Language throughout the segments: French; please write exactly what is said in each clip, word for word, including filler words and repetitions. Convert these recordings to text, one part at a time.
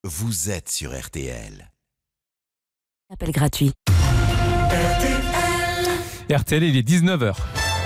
vous êtes sur R T L. Appel gratuit. R T L, il est dix-neuf heures.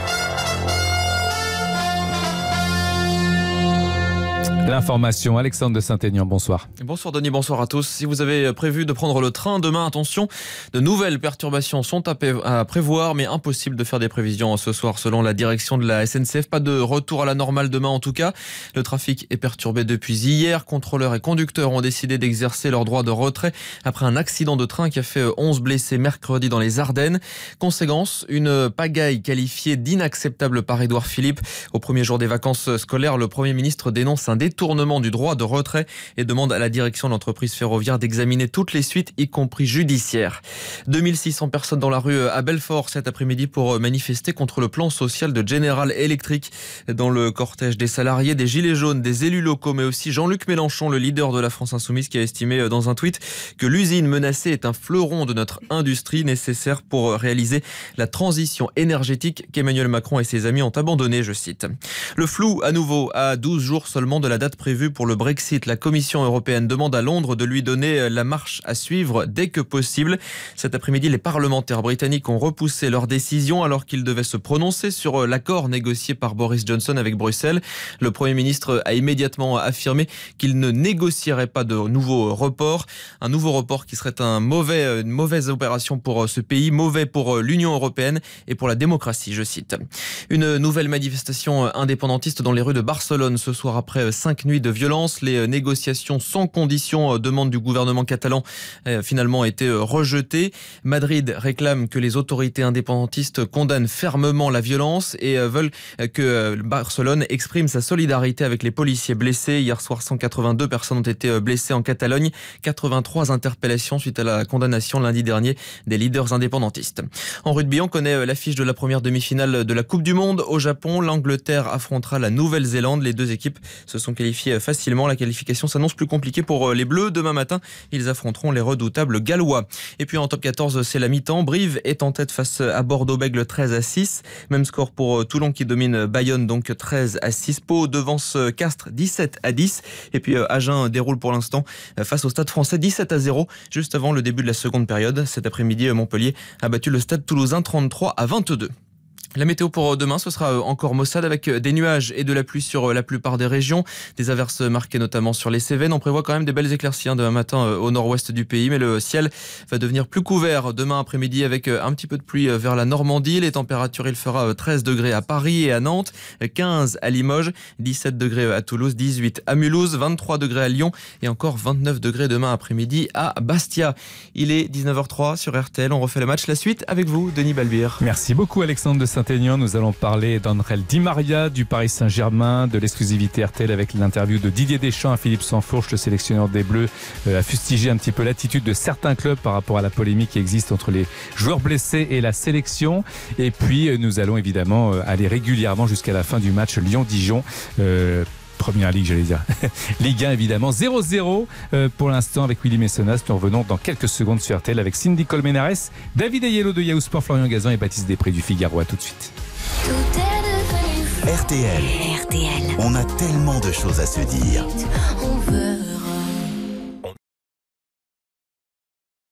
L'information, Alexandre de Saint-Aignan, bonsoir. Bonsoir Denis, bonsoir à tous. Si vous avez prévu de prendre le train demain, attention, de nouvelles perturbations sont à, p- à prévoir, mais impossible de faire des prévisions ce soir selon la direction de la S N C F. Pas de retour à la normale demain en tout cas. Le trafic est perturbé depuis hier. Contrôleurs et conducteurs ont décidé d'exercer leur droit de retrait après un accident de train qui a fait onze blessés mercredi dans les Ardennes. Conséquence, une pagaille qualifiée d'inacceptable par Édouard Philippe. Au premier jour des vacances scolaires, le Premier ministre dénonce un détournement du droit de retrait et demande à la direction de l'entreprise ferroviaire d'examiner toutes les suites, y compris judiciaires. deux mille six cents personnes dans la rue à Belfort cet après-midi pour manifester contre le plan social de General Electric. Dans le cortège des salariés, des gilets jaunes, des élus locaux, mais aussi Jean-Luc Mélenchon, le leader de la France Insoumise, qui a estimé dans un tweet que l'usine menacée est un fleuron de notre industrie nécessaire pour réaliser la transition énergétique qu'Emmanuel Macron et ses amis ont abandonnée, je cite. Le flou à nouveau à douze jours seulement de la date prévue pour le Brexit. La Commission européenne demande à Londres de lui donner la marche à suivre dès que possible. Cet après-midi, les parlementaires britanniques ont repoussé leur décision alors qu'ils devaient se prononcer sur l'accord négocié par Boris Johnson avec Bruxelles. Le Premier ministre a immédiatement affirmé qu'il ne négocierait pas de nouveau report. Un nouveau report qui serait un mauvais, une mauvaise opération pour ce pays, mauvais pour l'Union européenne et pour la démocratie, je cite. Une nouvelle manifestation indépendantiste dans les rues de Barcelone ce soir après cinq nuits de violence. Les négociations sans condition, demande du gouvernement catalan, euh, finalement été rejetées. Madrid réclame que les autorités indépendantistes condamnent fermement la violence et euh, veulent que Barcelone exprime sa solidarité avec les policiers blessés. Hier soir, cent quatre-vingt-deux personnes ont été blessées en Catalogne. quatre-vingt-trois interpellations suite à la condamnation lundi dernier des leaders indépendantistes. En rugby, on connaît l'affiche de la première demi-finale de la Coupe du Monde. Au Japon, l'Angleterre affrontera la Nouvelle-Zélande. Les deux équipes se sont qualifiées facilement. La qualification s'annonce plus compliquée pour les Bleus. Demain matin, ils affronteront les redoutables Gallois. Et puis en top quatorze, c'est la mi-temps. Brive est en tête face à Bordeaux-Bègles, treize à six. Même score pour Toulon qui domine Bayonne, donc treize à six. Pau devance Castres, dix-sept à dix. Et puis Agen déroule pour l'instant face au Stade Français, dix-sept à zéro, juste avant le début de la seconde période. Cet après-midi, Montpellier a battu le Stade Toulousain trente-trois à vingt-deux. La météo pour demain, ce sera encore maussade avec des nuages et de la pluie sur la plupart des régions. Des averses marquées notamment sur les Cévennes. On prévoit quand même des belles éclaircies hein, demain matin au nord-ouest du pays. Mais le ciel va devenir plus couvert demain après-midi avec un petit peu de pluie vers la Normandie. Les températures, il fera treize degrés à Paris et à Nantes, quinze à Limoges, dix-sept degrés à Toulouse, dix-huit à Mulhouse, vingt-trois degrés à Lyon et encore vingt-neuf degrés demain après-midi à Bastia. Il est dix-neuf heures zéro trois sur R T L. On refait le match. La suite avec vous, Denis Balbir. Merci beaucoup Alexandre de Saint-Aignan. Nous allons parler d'André Di Maria, du Paris Saint-Germain, de l'exclusivité R T L avec l'interview de Didier Deschamps à Philippe Sansfourche, le sélectionneur des Bleus, euh, a fustigé un petit peu l'attitude de certains clubs par rapport à la polémique qui existe entre les joueurs blessés et la sélection. Et puis euh, nous allons évidemment euh, aller régulièrement jusqu'à la fin du match Lyon-Dijon. Euh, Première Ligue, j'allais dire. Ligue un, évidemment. zéro zéro euh, pour l'instant avec Willy Messonas. Nous revenons dans quelques secondes sur R T L avec Cindy Colmenares, David Ayello de Yahoo Sport, Florian Gazan et Baptiste Després du Figaro. À tout de suite. R T L. R T L. On a tellement de choses à se dire. On veut